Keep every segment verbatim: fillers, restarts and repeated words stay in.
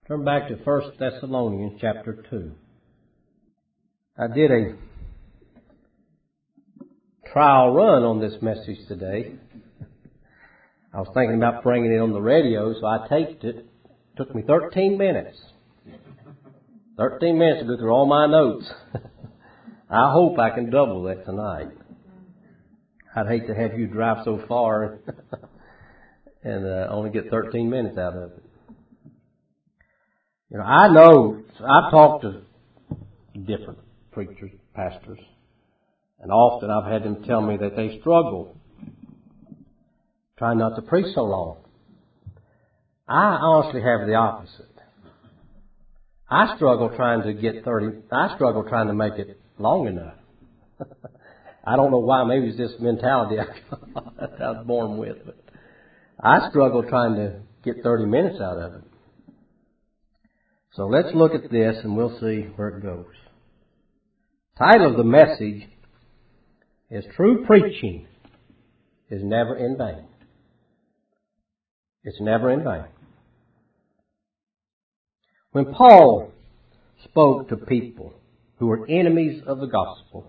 Turn back to First Thessalonians chapter two. I did a trial run on this message today. I was thinking about bringing it on the radio, so I taped it. It took me thirteen minutes. thirteen minutes to go through all my notes. I hope I can double that tonight. I'd hate to have you drive so far and uh, only get thirteen minutes out of it. You know, I know, I've talked to different preachers, pastors, and often I've had them tell me that they struggle trying not to preach so long. I honestly have the opposite. I struggle trying to get thirty, I struggle trying to make it long enough. I don't know why, maybe it's this mentality I, I was born with, but I struggle trying to get thirty minutes out of it. So let's look at this and we'll see where it goes. Title of the message is True Preaching is Never in Vain. It's never in vain. When Paul spoke to people who were enemies of the gospel,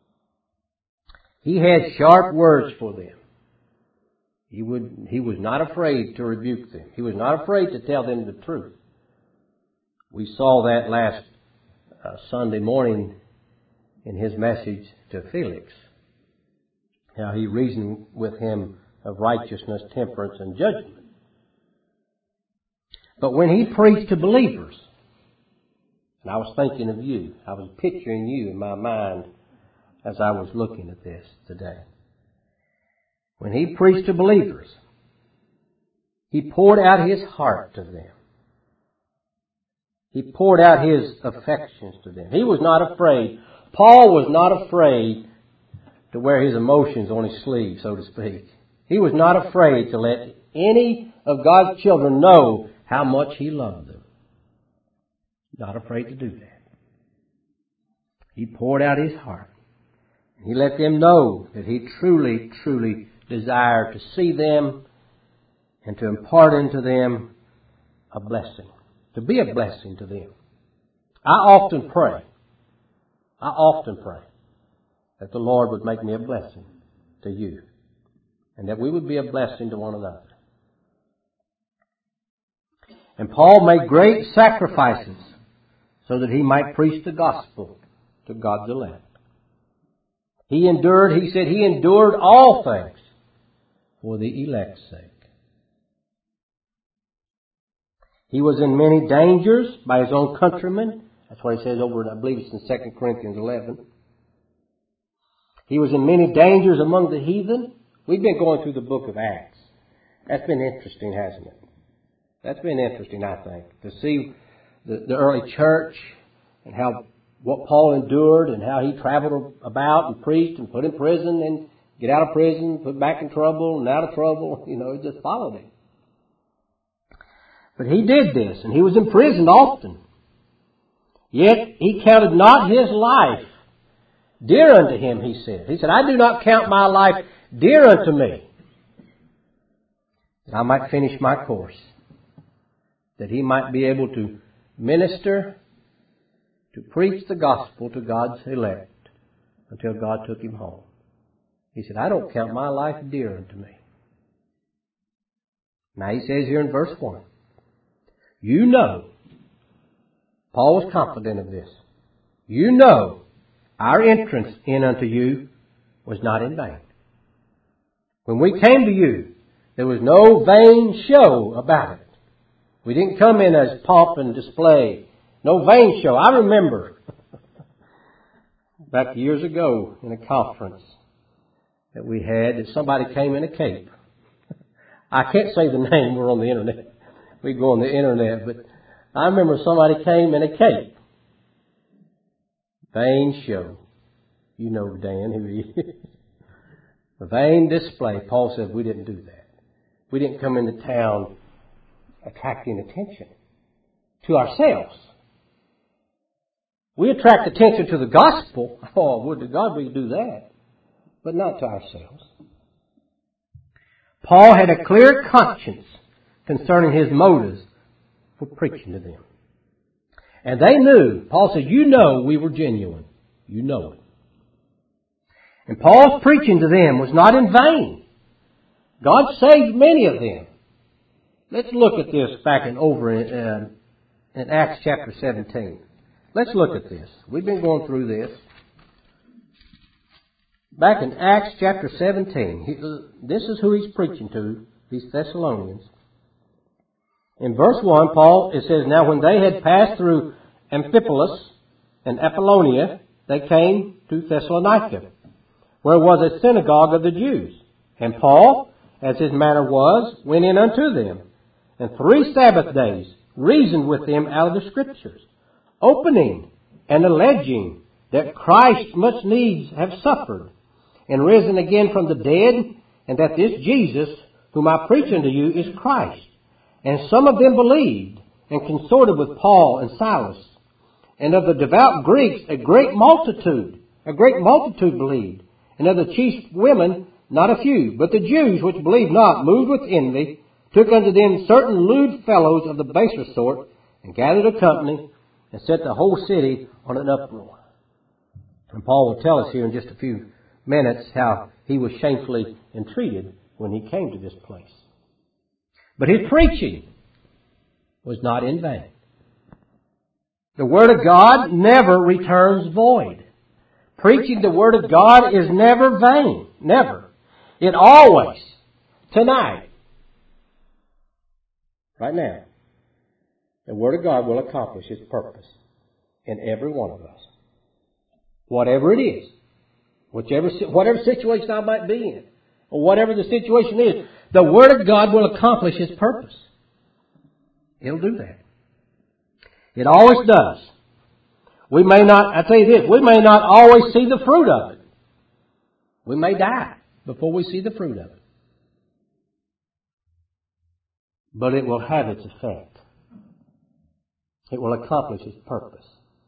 he had sharp words for them. He would, he was not afraid to rebuke them. He was not afraid to tell them the truth. We saw that last uh, Sunday morning in his message to Felix. How he reasoned with him of righteousness, temperance, and judgment. But when he preached to believers, and I was thinking of you, I was picturing you in my mind as I was looking at this today. When he preached to believers, he poured out his heart to them. He poured out his affections to them. He was not afraid. Paul was not afraid to wear his emotions on his sleeve, so to speak. He was not afraid to let any of God's children know how much he loved them. Not afraid to do that. He poured out his heart. He let them know that he truly, truly desired to see them and to impart into them a blessing. To be a blessing to them. I often pray, I often pray that the Lord would make me a blessing to you. And that we would be a blessing to one another. And Paul made great sacrifices so that he might preach the gospel to God's elect. He endured, he said he endured all things for the elect's sake. He was in many dangers by his own countrymen. That's what he says over, I believe it's in Second Corinthians eleven. He was in many dangers among the heathen. We've been going through the book of Acts. That's been interesting, hasn't it? That's been interesting, I think, to see the, the early church and how what Paul endured and how he traveled about and preached and put in prison and get out of prison, put back in trouble and out of trouble. You know, it just followed him. But he did this, and he was imprisoned often. Yet he counted not his life dear unto him, he said. He said, I do not count my life dear unto me, that I might finish my course, that he might be able to minister, to preach the gospel to God's elect until God took him home. He said, I don't count my life dear unto me. Now he says here in verse one, you know, Paul was confident of this, you know our entrance in unto you was not in vain. When we came to you, there was no vain show about it. We didn't come in as pomp and display. No vain show. I remember back years ago in a conference that we had that somebody came in a cape. I can't say the name. We're on the internet. We go on the internet. But I remember somebody came in a cape. Vain show. You know Dan who he is. A vain display. Paul said we didn't do that. We didn't come into town attracting attention to ourselves. We attract attention to the gospel. Oh, would to God we could do that. But not to ourselves. Paul had a clear conscience concerning his motives for preaching to them. And they knew, Paul said, you know we were genuine. You know it. And Paul's preaching to them was not in vain. God saved many of them. Let's look at this back in over in, uh, in Acts chapter seventeen. Let's look at this. We've been going through this. Back in Acts chapter seventeen, he, this is who he's preaching to, these Thessalonians. In verse one, Paul, it says, now when they had passed through Amphipolis and Apollonia, they came to Thessalonica, where was a synagogue of the Jews. And Paul, as his manner was, went in unto them, and three Sabbath days reasoned with them out of the Scriptures, opening and alleging that Christ must needs have suffered, and risen again from the dead, and that this Jesus, whom I preach unto you, is Christ. And some of them believed, and consorted with Paul and Silas. And of the devout Greeks a great multitude, a great multitude believed. And of the chief women not a few. But the Jews which believed not, moved with envy, took unto them certain lewd fellows of the baser sort, and gathered a company, and set the whole city on an uproar. And Paul will tell us here in just a few minutes how he was shamefully entreated when he came to this place. But his preaching was not in vain. The Word of God never returns void. Preaching the Word of God is never vain. Never. It always, tonight, right now, the Word of God will accomplish its purpose in every one of us. Whatever it is. Whichever, whatever situation I might be in. Or whatever the situation is. The Word of God will accomplish its purpose. It'll do that. It always does. We may not, I tell you this, we may not always see the fruit of it. We may die before we see the fruit of it. But it will have its effect. It will accomplish its purpose.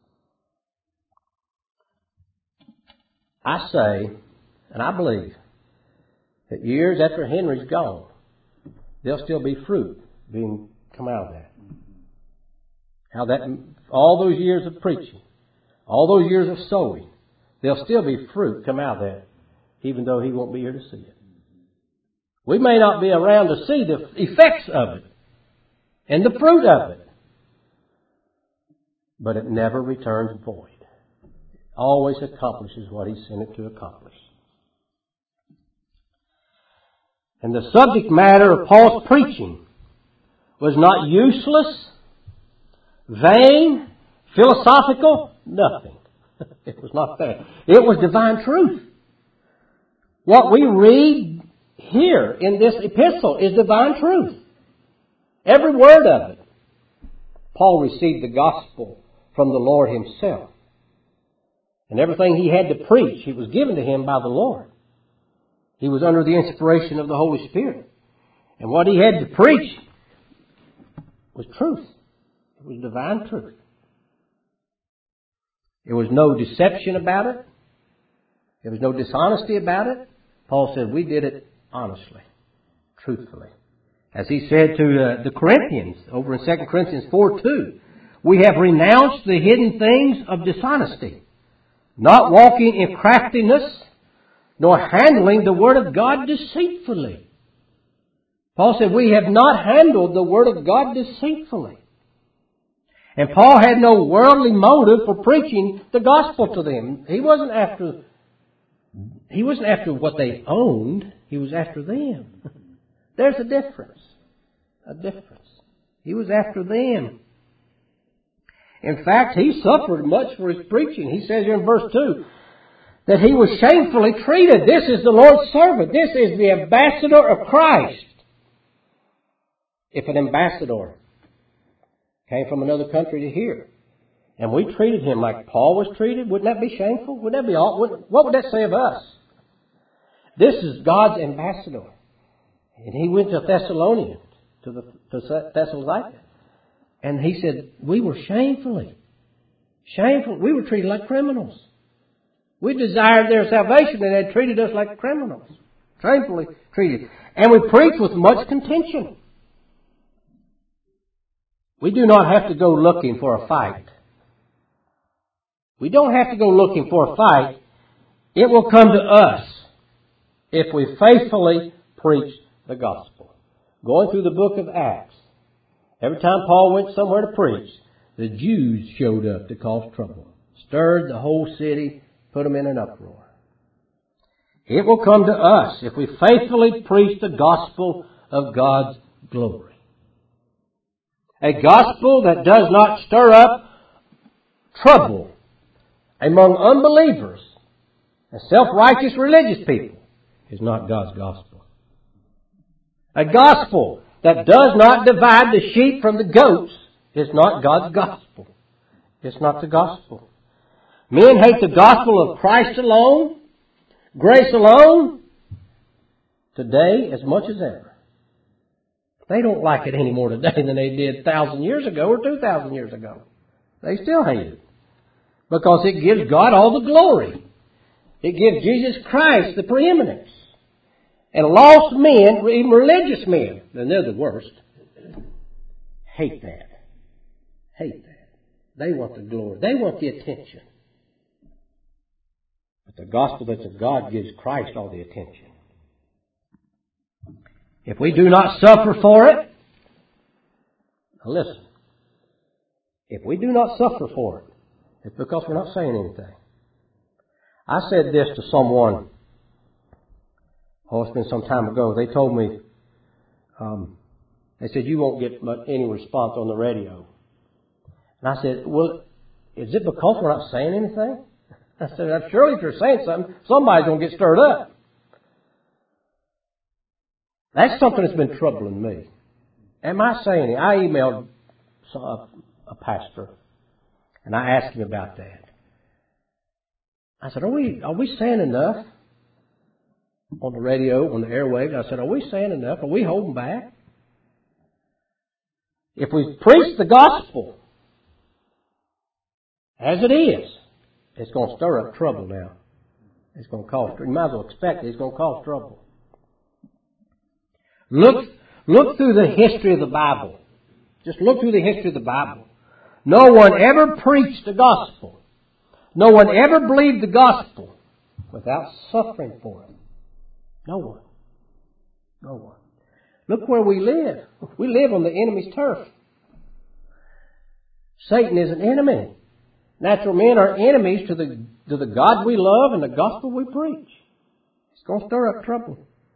I say, and I believe, that years after Henry's gone, there'll still be fruit being come out of that. How that, all those years of preaching, all those years of sowing, there'll still be fruit come out of that, even though he won't be here to see it. We may not be around to see the effects of it and the fruit of it, but it never returns void. It always accomplishes what he sent it to accomplish. And the subject matter of Paul's preaching was not useless, vain, philosophical, nothing. It was not that. It was divine truth. What we read here in this epistle is divine truth. Every word of it. Paul received the gospel from the Lord himself. And everything he had to preach, it was given to him by the Lord. He was under the inspiration of the Holy Spirit. And what he had to preach was truth. It was divine truth. There was no deception about it. There was no dishonesty about it. Paul said, we did it honestly, truthfully. As he said to uh, the Corinthians, over in Second Corinthians four two, we have renounced the hidden things of dishonesty, not walking in craftiness, nor handling the Word of God deceitfully. Paul said, we have not handled the Word of God deceitfully. And Paul had no worldly motive for preaching the gospel to them. He wasn't after, he wasn't after what they owned. He was after them. There's a difference. A difference. He was after them. In fact, he suffered much for his preaching. He says here in verse two, that he was shamefully treated. This is the Lord's servant. This is the ambassador of Christ. If an ambassador came from another country to here, and we treated him like Paul was treated, wouldn't that be shameful? Wouldn't that be all? What would that say of us? This is God's ambassador. And he went to Thessalonica, to the to Thessalonica. And he said, we were shamefully, shameful. We were treated like criminals. We desired their salvation, and they treated us like criminals. Shamefully treated. And we preached with much contention. We do not have to go looking for a fight. We don't have to go looking for a fight. It will come to us if we faithfully preach the gospel. Going through the book of Acts, every time Paul went somewhere to preach, the Jews showed up to cause trouble. Stirred the whole city, put them in an uproar. It will come to us if we faithfully preach the gospel of God's glory. A gospel that does not stir up trouble among unbelievers and self-righteous religious people is not God's gospel. A gospel that does not divide the sheep from the goats is not God's gospel. It's not the gospel. Men hate the gospel of Christ alone, grace alone, today as much as ever. They don't like it any more today than they did a thousand years ago or two thousand years ago. They still hate it. Because it gives God all the glory. It gives Jesus Christ the preeminence. And lost men, even religious men, and they're the worst, hate that. Hate that. They want the glory. They want the attention. But the gospel that's of God gives Christ all the attention. If we do not suffer for it, now listen, if we do not suffer for it, it's because we're not saying anything. I said this to someone, oh, it's been some time ago. They told me, um, they said, you won't get much, any response on the radio. And I said, well, is it because we're not saying anything? I said, surely if you're saying something, somebody's going to get stirred up. That's something that's been troubling me. Am I saying it? I emailed a, a pastor, and I asked him about that. I said, are we, are we saying enough on the radio, on the airwaves? I said, are we saying enough? Are we holding back? If we preach the gospel as it is, it's going to stir up trouble now. It's going to cause trouble. You might as well expect it. It's going to cause trouble. Look, look through the history of the Bible. Just look through the history of the Bible. No one ever preached the gospel. No one ever believed the gospel without suffering for it. No one. No one. Look where we live. We live on the enemy's turf. Satan is an enemy. Natural men are enemies to the, to the God we love and the gospel we preach. It's going to stir up trouble.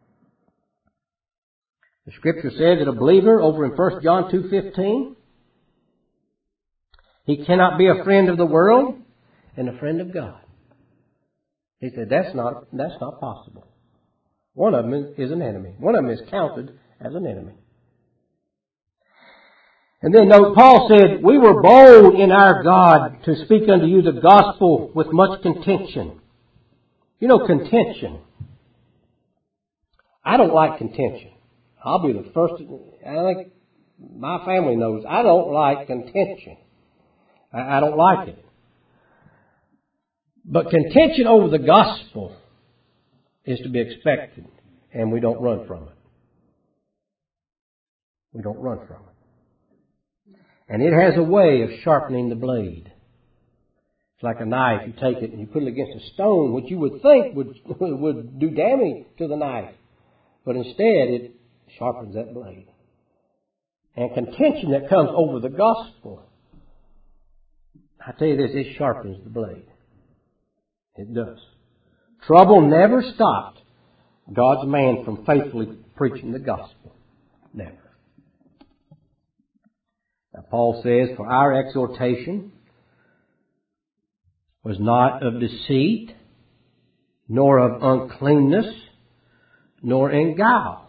The Scripture says that a believer over in First John two fifteen, he cannot be a friend of the world and a friend of God. He said that's not, that's not possible. One of them is an enemy. One of them is counted as an enemy. And then note, Paul said, we were bold in our God to speak unto you the gospel with much contention. You know, contention. I don't like contention. I'll be the first. I think my family knows I don't like contention. I, I don't like it. But contention over the gospel is to be expected, and we don't run from it. We don't run from it. And it has a way of sharpening the blade. It's like a knife. You take it and you put it against a stone, which you would think would, would do damage to the knife. But instead, it sharpens that blade. And contention that comes over the gospel, I tell you this, it sharpens the blade. It does. Trouble never stopped God's man from faithfully preaching the gospel. Never. Now Paul says, for our exhortation was not of deceit, nor of uncleanness, nor in guile.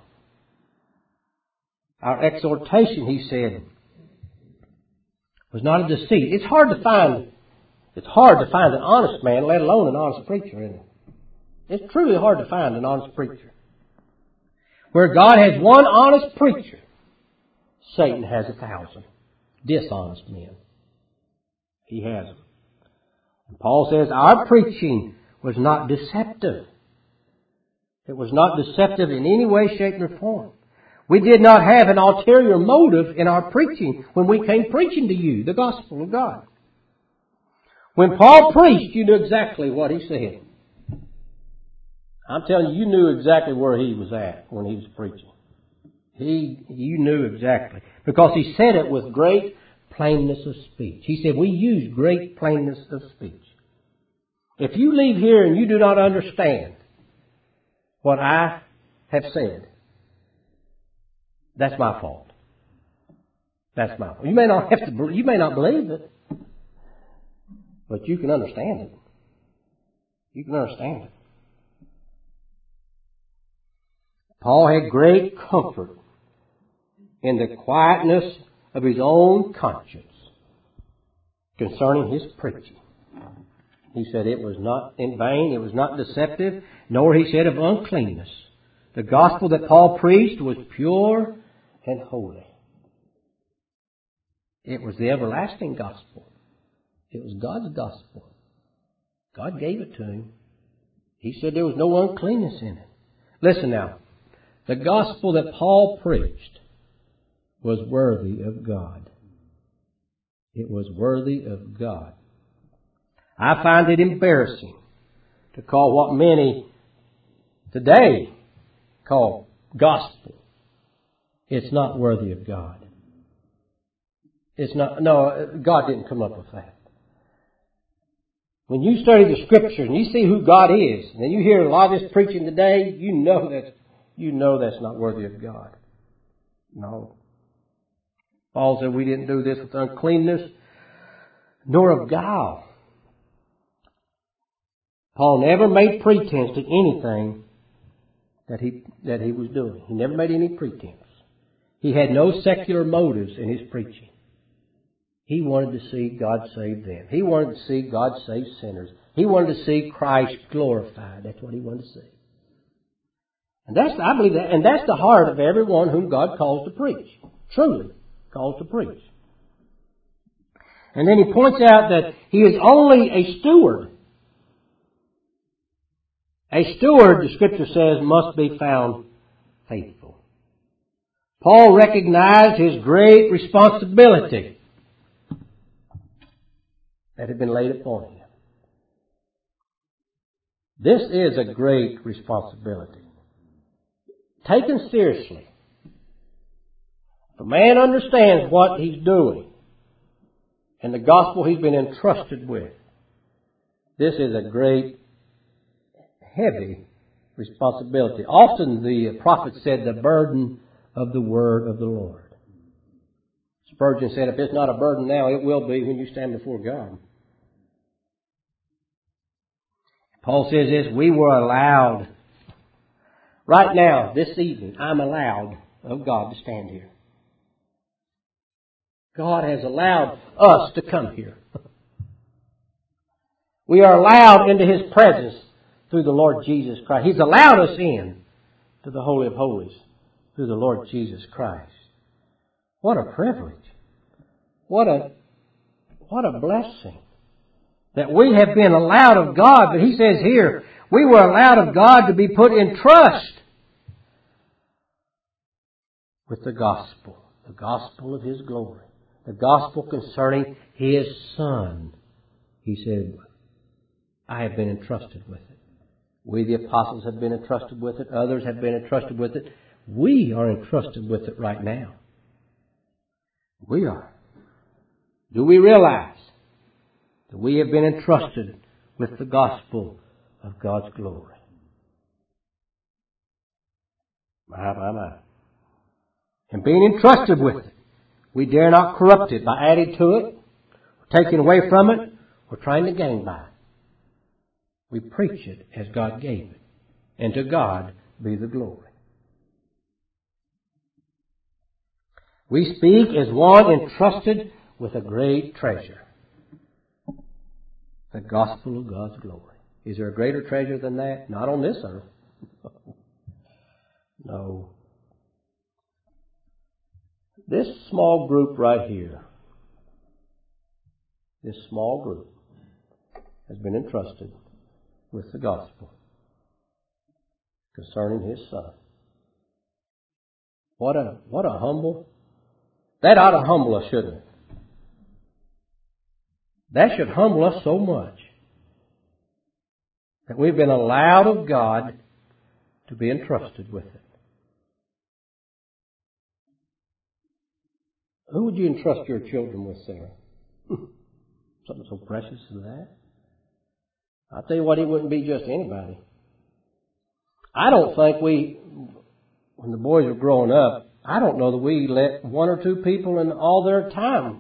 Our exhortation, he said, was not of deceit. It's hard to find, it's hard to find an honest man, let alone an honest preacher, isn't it? It's truly hard to find an honest preacher. Where God has one honest preacher, Satan has a thousand dishonest men. He has them. And Paul says our preaching was not deceptive. It was not deceptive in any way, shape, or form. We did not have an ulterior motive in our preaching when we came preaching to you the gospel of God. When Paul preached, you knew exactly what he said. I'm telling you, you knew exactly where he was at when he was preaching. He, you knew exactly. Because he said it with great plainness of speech. He said, we use great plainness of speech. If you leave here and you do not understand what I have said, that's my fault. That's my fault. You may not have to, you may not believe it, but you can understand it. You can understand it. Paul had great comfort in the quietness of his own conscience concerning his preaching. He said it was not in vain, it was not deceptive, nor he said of uncleanness. The gospel that Paul preached was pure and holy. It was the everlasting gospel. It was God's gospel. God gave it to him. He said there was no uncleanness in it. Listen now. The gospel that Paul preached was worthy of God. It was worthy of God. I find it embarrassing to call what many today call gospel. It's not worthy of God. It's not, no, God didn't come up with that. When you study the Scriptures and you see who God is, and then you hear a lot of this preaching today, you know that's, you know that's not worthy of God. No. Paul said we didn't do this with uncleanness, nor of guile. Paul never made pretense to anything that he, that he was doing. He never made any pretense. He had no secular motives in his preaching. He wanted to see God save them. He wanted to see God save sinners. He wanted to see Christ glorified. That's what he wanted to see. And that's, I believe that, and that's the heart of everyone whom God calls to preach. Truly calls to preach. And then he points out that he is only a steward. A steward, the Scripture says, must be found faithful. Paul recognized his great responsibility that had been laid upon him. This is a great responsibility. Taken seriously. If a man understands what he's doing and the gospel he's been entrusted with, this is a great, heavy responsibility. Often the prophet said the burden of the word of the Lord. Spurgeon said, if it's not a burden now, it will be when you stand before God. Paul says this, we were allowed, right now, this evening, I'm allowed of God to stand here. God has allowed us to come here. We are allowed into His presence through the Lord Jesus Christ. He's allowed us in to the Holy of Holies through the Lord Jesus Christ. What a privilege. What a, what a blessing that we have been allowed of God. But he says here, we were allowed of God to be put in trust with the gospel. The gospel of His glory. The gospel concerning His Son. He said, I have been entrusted with it. We, the apostles, have been entrusted with it. Others have been entrusted with it. We are entrusted with it right now. We are. Do we realize that we have been entrusted with the gospel of God's glory? My, my, my. And being entrusted with it, we dare not corrupt it by adding to it, or taking away from it, or trying to gain by it. We preach it as God gave it, and to God be the glory. We speak as one entrusted with a great treasure. The gospel of God's glory. Is there a greater treasure than that? Not on this earth. No. This small group right here, this small group has been entrusted with the gospel concerning His Son. What a, what a humble. That ought to humble us, shouldn't it? That should humble us so much that we've been allowed of God to be entrusted with it. Who would you entrust your children with, Sarah? Something so precious as that? I'll tell you what, it wouldn't be just anybody. I don't think we, when the boys were growing up, I don't know that we let one or two people in all their time.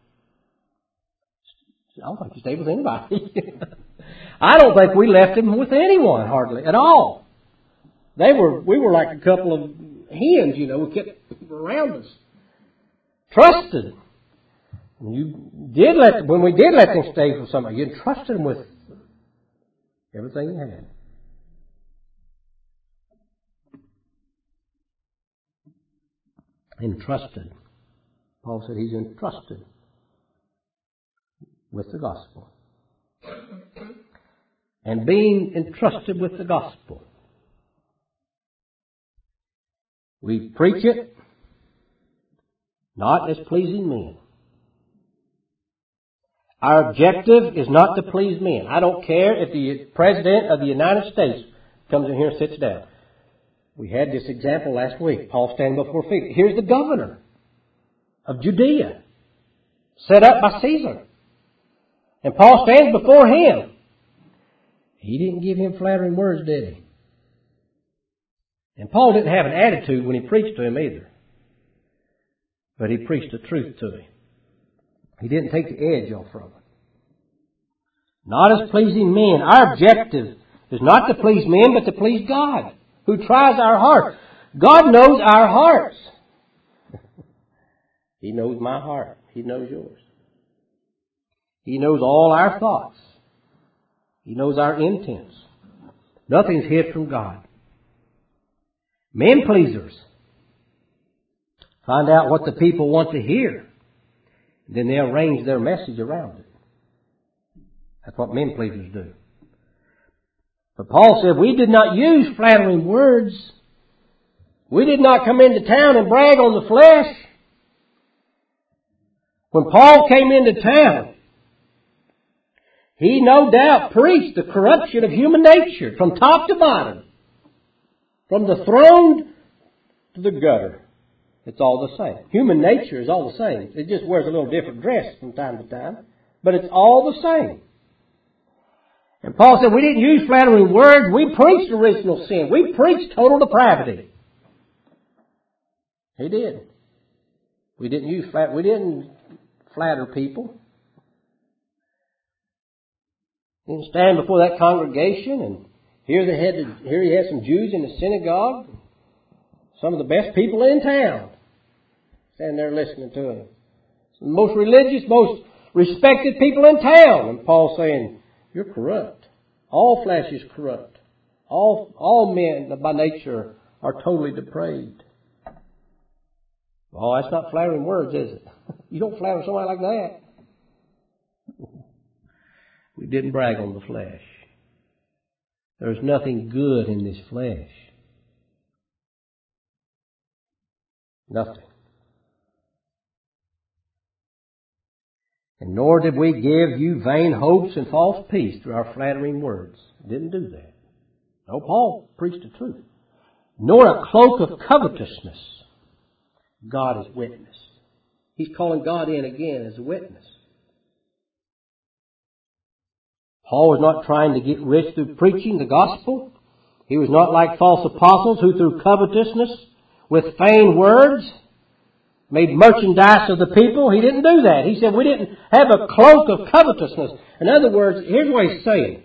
I don't think we stayed with anybody. I don't think we left them with anyone, hardly, at all. They were, we were like a couple of hens, you know, we kept around us. Trusted. You did let, when we did let them stay with somebody, you entrusted them with everything you had. Entrusted. Paul said he's entrusted with the gospel. And being entrusted with the gospel, we preach it not as pleasing men. Our objective is not to please men. I don't care if the President of the United States comes in here and sits down. We had this example last week. Paul standing before Felix. Here's the governor of Judea, set up by Caesar. And Paul stands before him. He didn't give him flattering words, did he? And Paul didn't have an attitude when he preached to him either. But he preached the truth to him. He didn't take the edge off from it. Not as pleasing men. Our objective is not to please men, but to please God, who tries our heart. God knows our hearts. He knows my heart. He knows yours. He knows all our thoughts. He knows our intents. Nothing's hid from God. Men pleasers find out what the people want to hear. Then they arrange their message around it. That's what men pleasers do. But Paul said we did not use flattering words. We did not come into town and brag on the flesh. When Paul came into town, he no doubt preached the corruption of human nature from top to bottom. From the throne to the gutter. It's all the same. Human nature is all the same. It just wears a little different dress from time to time. But it's all the same. And Paul said we didn't use flattering words. We preached original sin. We preached total depravity. He did. We didn't use flat. We didn't flatter people. He didn't stand before that congregation and here they had. Here he had some Jews in the synagogue. Some of the best people in town. Standing there listening to him. Some of the most religious, most respected people in town. And Paul saying, you're corrupt. All flesh is corrupt. All, all men by nature are totally depraved. Oh, that's not flattering words, is it? You don't flatter somebody like that. We didn't brag on the flesh. There's nothing good in this flesh. Nothing. And nor did we give you vain hopes and false peace through our flattering words. Didn't do that. No, Paul preached the truth. Nor a cloak of covetousness. God is witness. He's calling God in again as a witness. Paul was not trying to get rich through preaching the gospel. He was not like false apostles who through covetousness, with feigned words, made merchandise of the people. He didn't do that. He said we didn't have a cloak of covetousness. In other words, here's what he's saying.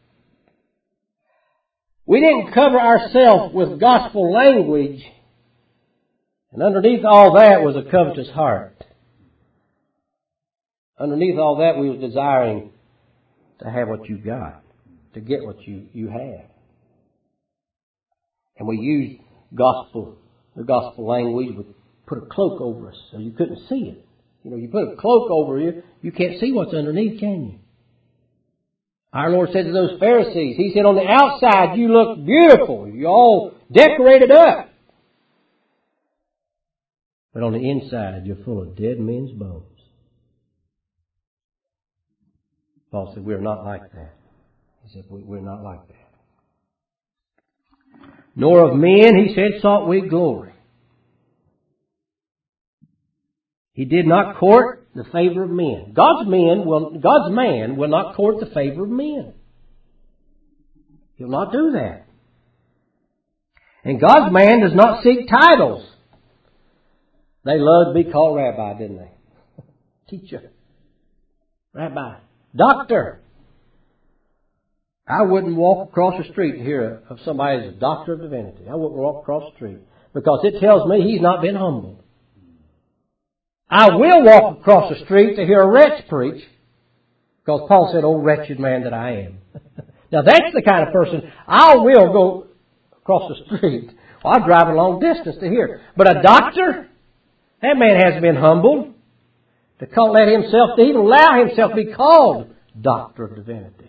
We didn't cover ourselves with gospel language, and underneath all that was a covetous heart. Underneath all that we was desiring to have what you got, to get what you, you have. And we used gospel, the gospel language, we put a cloak over us so you couldn't see it. You know, you put a cloak over you, you can't see what's underneath, can you? Our Lord said to those Pharisees, He said, on the outside you look beautiful, you're all decorated up. But on the inside, you're full of dead men's bones. Paul said, we're not like that. He said, we're not like that. Nor of men, he said, sought we glory. He did not court the favor of men. God's men will, God's man will not court the favor of men. He'll not do that. And God's man does not seek titles. They loved to be called rabbi, didn't they? Teacher. Rabbi. Doctor. I wouldn't walk across the street to hear of somebody as a doctor of divinity. I wouldn't walk across the street because it tells me he's not been humbled. I will walk across the street to hear a wretch preach because Paul said, oh, wretched man that I am. Now that's the kind of person I will go across the street. Well, I drive a long distance to hear. But a doctor, that man hasn't been humbled to call, let himself, to even allow himself to be called doctor of divinity.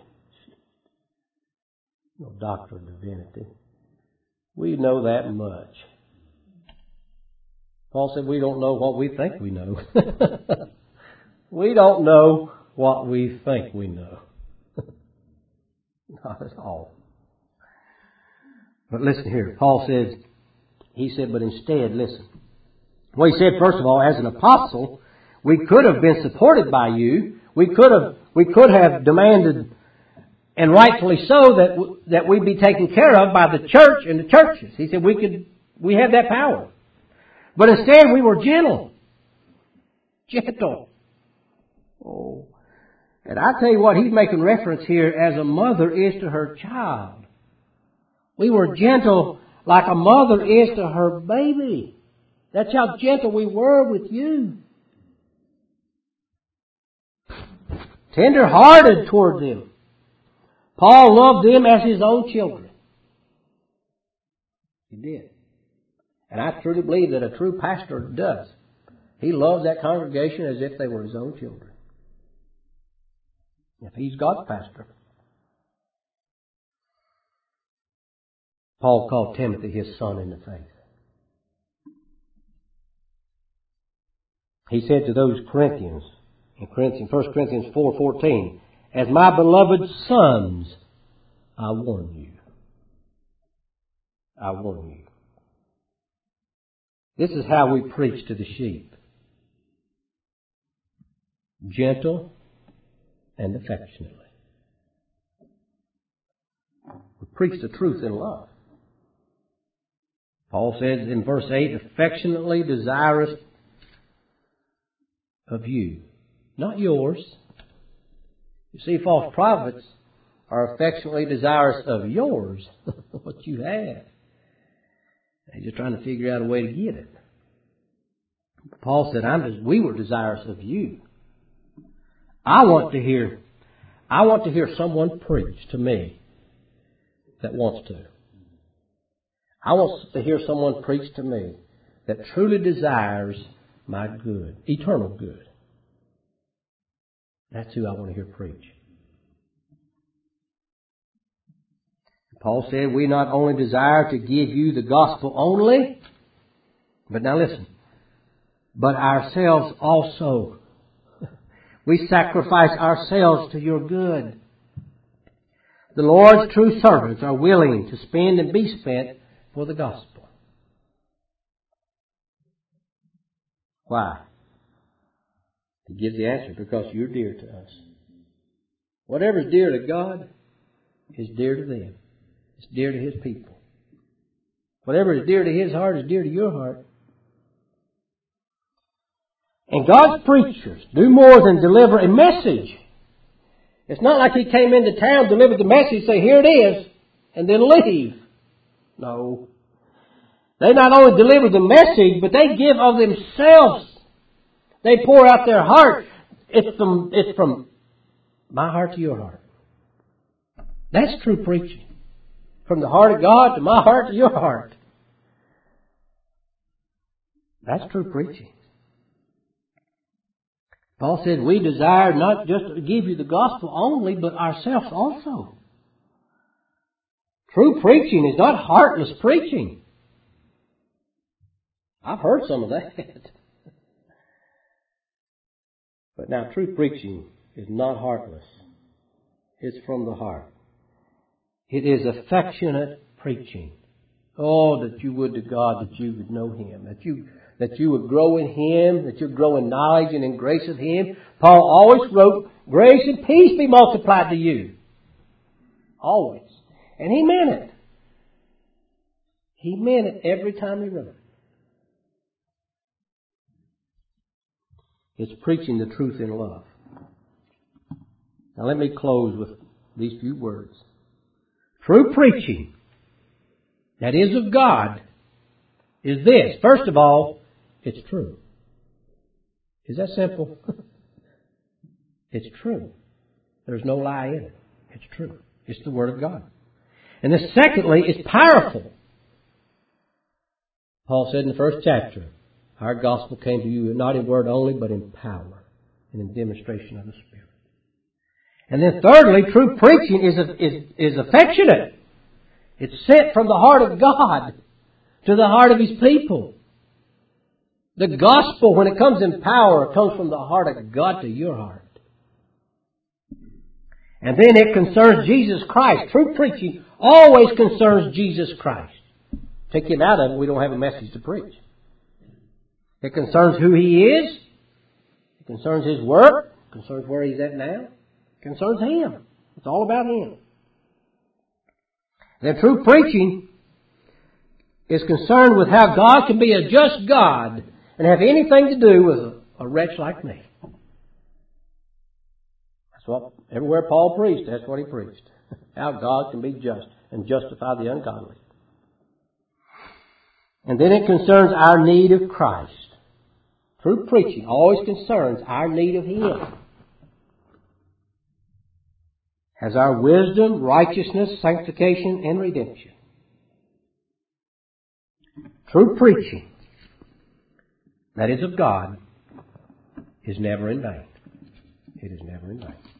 No doctor of divinity. We know that much. Paul said we don't know what we think we know. We don't know what we think we know. Not at all. But listen here. Paul says, he said, but instead, listen. Well, he said, first of all, as an apostle, we could have been supported by you. We could have, we could have demanded, and rightfully so, that that we'd be taken care of by the church and the churches. He said we could, we have that power. But instead we were gentle. Gentle. Oh. And I tell you what, he's making reference here as a mother is to her child. We were gentle like a mother is to her baby. That's how gentle we were with you. Tender-hearted toward them. Paul loved them as his own children. He did. And I truly believe that a true pastor does. He loves that congregation as if they were his own children. If he's God's pastor. Paul called Timothy his son in the faith. He said to those Corinthians, in Corinthians, First Corinthians four fourteen, as my beloved sons, I warn you. I warn you. This is how we preach to the sheep. Gentle and affectionately. We preach the truth in love. Paul says in verse eight, affectionately desirous of you. Not yours. You see, false prophets are affectionately desirous of yours, what you have. They're just trying to figure out a way to get it. Paul said, I'm just, we were desirous of you. I want to hear, I want to hear someone preach to me that wants to. I want to hear someone preach to me that truly desires my good, eternal good. That's who I want to hear preach. Paul said, we not only desire to give you the gospel only, but now listen, but ourselves also. We sacrifice ourselves to your good. The Lord's true servants are willing to spend and be spent for the gospel. Why? He gives the answer, because you're dear to us. Whatever is dear to God is dear to them. It's dear to His people. Whatever is dear to His heart is dear to your heart. And God's preachers do more than deliver a message. It's not like He came into town, delivered the message, say, here it is, and then leave. No. They not only deliver the message, but they give of themselves. They pour out their heart. It's from, it's from my heart to your heart. That's true preaching. From the heart of God to my heart to your heart. That's true preaching. Paul said, we desire not just to give you the gospel only, but ourselves also. True preaching is not heartless preaching. I've heard some of that. But now, true preaching is not heartless. It's from the heart. It is affectionate preaching. Oh, that you would to God that you would know Him, that you that you would grow in Him, that you would grow in knowledge and in grace of Him. Paul always wrote, grace and peace be multiplied to you. Always. And he meant it. He meant it every time he wrote it. It's preaching the truth in love. Now let me close with these few words. True preaching that is of God is this. First of all, it's true. Is that simple? It's true. There's no lie in it. It's true. It's the Word of God. And then secondly, it's powerful. Paul said in the first chapter, our gospel came to you not in word only, but in power and in demonstration of the Spirit. And then thirdly, true preaching is, is, is affectionate. It's sent from the heart of God to the heart of His people. The gospel, when it comes in power, comes from the heart of God to your heart. And then it concerns Jesus Christ. True preaching always concerns Jesus Christ. Take Him out of it, we don't have a message to preach. It concerns who He is. It concerns His work. It concerns where He's at now. It concerns Him. It's all about Him. Then true preaching is concerned with how God can be a just God and have anything to do with a, a wretch like me. That's what, everywhere Paul preached, that's what he preached. How God can be just and justify the ungodly. And then it concerns our need of Christ. True preaching always concerns our need of Him. As our wisdom, righteousness, sanctification, and redemption. True preaching that is of God is never in vain. It is never in vain.